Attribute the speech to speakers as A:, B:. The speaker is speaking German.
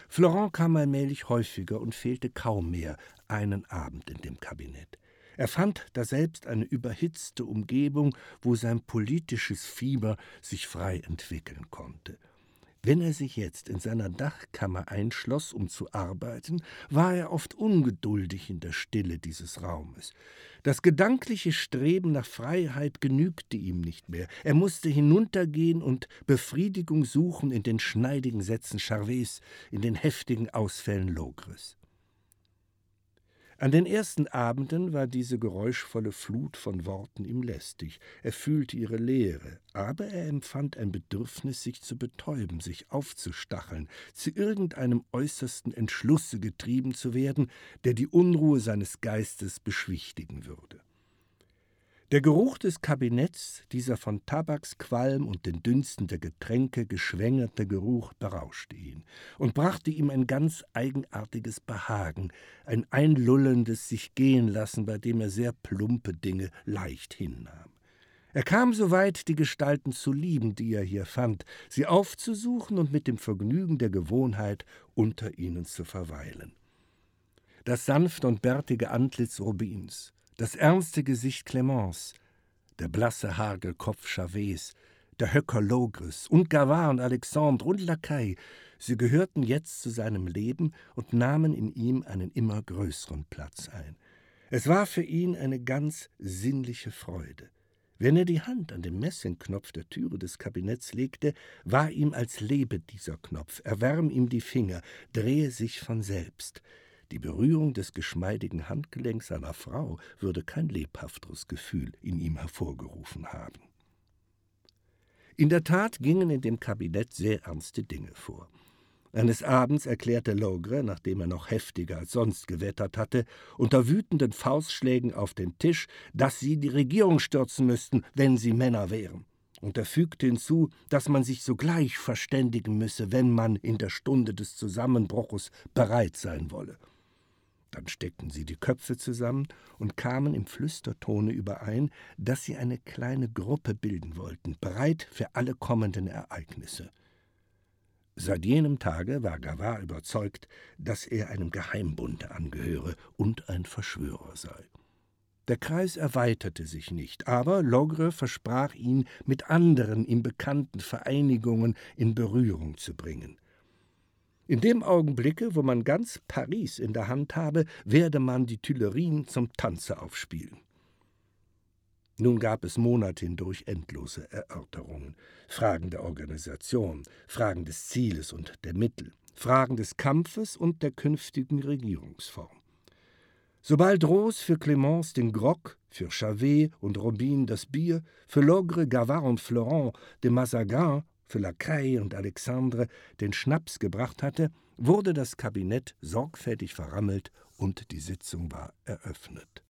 A: Florent kam allmählich häufiger und fehlte kaum mehr einen Abend in dem Kabinett. Er fand daselbst eine überhitzte Umgebung, wo sein politisches Fieber sich frei entwickeln konnte. Wenn er sich jetzt in seiner Dachkammer einschloss, um zu arbeiten, war er oft ungeduldig in der Stille dieses Raumes. Das gedankliche Streben nach Freiheit genügte ihm nicht mehr. Er musste hinuntergehen und Befriedigung suchen in den schneidigen Sätzen Charvets, in den heftigen Ausfällen Logres. An den ersten Abenden war diese geräuschvolle Flut von Worten ihm lästig. Er fühlte ihre Leere, aber er empfand ein Bedürfnis, sich zu betäuben, sich aufzustacheln, zu irgendeinem äußersten Entschlusse getrieben zu werden, der die Unruhe seines Geistes beschwichtigen würde. Der Geruch des Kabinetts, dieser von Tabaksqualm und den Dünsten der Getränke geschwängerte Geruch, berauschte ihn und brachte ihm ein ganz eigenartiges Behagen, ein einlullendes Sich-gehen-lassen, bei dem er sehr plumpe Dinge leicht hinnahm. Er kam so weit, die Gestalten zu lieben, die er hier fand, sie aufzusuchen und mit dem Vergnügen der Gewohnheit unter ihnen zu verweilen. Das sanfte und bärtige Antlitz Robins, das ernste Gesicht Clémence, der blasse Hagelkopf Charvets, der Höcker Logres und Gavard und Alexandre und Lacaille, sie gehörten jetzt zu seinem Leben und nahmen in ihm einen immer größeren Platz ein. Es war für ihn eine ganz sinnliche Freude. Wenn er die Hand an den Messingknopf der Türe des Kabinetts legte, war ihm, als lebe dieser Knopf, erwärme ihm die Finger, drehe sich von selbst. Die Berührung des geschmeidigen Handgelenks seiner Frau würde kein lebhafteres Gefühl in ihm hervorgerufen haben. In der Tat gingen in dem Kabinett sehr ernste Dinge vor. Eines Abends erklärte Logre, nachdem er noch heftiger als sonst gewettert hatte, unter wütenden Faustschlägen auf den Tisch, dass sie die Regierung stürzen müssten, wenn sie Männer wären. Und er fügte hinzu, dass man sich sogleich verständigen müsse, wenn man in der Stunde des Zusammenbruches bereit sein wolle. Dann steckten sie die Köpfe zusammen und kamen im Flüstertone überein, dass sie eine kleine Gruppe bilden wollten, bereit für alle kommenden Ereignisse. Seit jenem Tage war Gavard überzeugt, dass er einem Geheimbunde angehöre und ein Verschwörer sei. Der Kreis erweiterte sich nicht, aber Logre versprach ihn, mit anderen ihm bekannten Vereinigungen in Berührung zu bringen. In dem Augenblicke, wo man ganz Paris in der Hand habe, werde man die Tuilerien zum Tanze aufspielen. Nun gab es Monate hindurch endlose Erörterungen, Fragen der Organisation, Fragen des Zieles und der Mittel, Fragen des Kampfes und der künftigen Regierungsform. Sobald Rose für Clémence den Grog, für Charvet und Robin das Bier, für Logre, Gavard und Florent den Mazagran, für Lacaille und Alexandre den Schnaps gebracht hatte, wurde das Kabinett sorgfältig verrammelt und die Sitzung war eröffnet.